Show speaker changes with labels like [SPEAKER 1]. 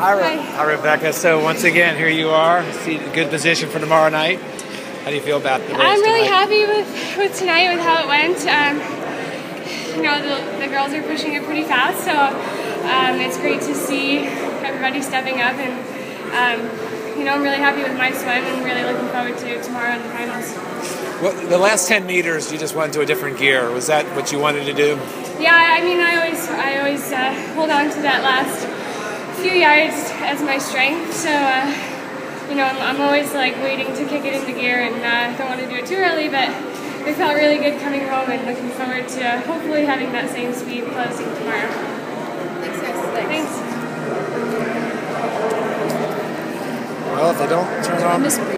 [SPEAKER 1] Hi, Rebecca. So once again, here you are. See a good position for tomorrow night. How do you feel about the race
[SPEAKER 2] I'm really
[SPEAKER 1] tonight?
[SPEAKER 2] happy with tonight, with how it went. You know, the girls are pushing it pretty fast, so it's great to see everybody stepping up. And you know, I'm really happy with my swim and really looking forward to tomorrow in the finals.
[SPEAKER 1] Well, the last 10 meters, you just went to a different gear. Was that what you wanted to do?
[SPEAKER 2] Yeah, I mean, I always hold on to that last few yards as my strength. So you know, I'm always like waiting to kick it into gear, and don't want to do it too early. But it felt really good coming home, and looking forward to hopefully having that same speed closing tomorrow.
[SPEAKER 3] Thanks, guys.
[SPEAKER 2] Thanks.
[SPEAKER 1] Well, if they don't turn on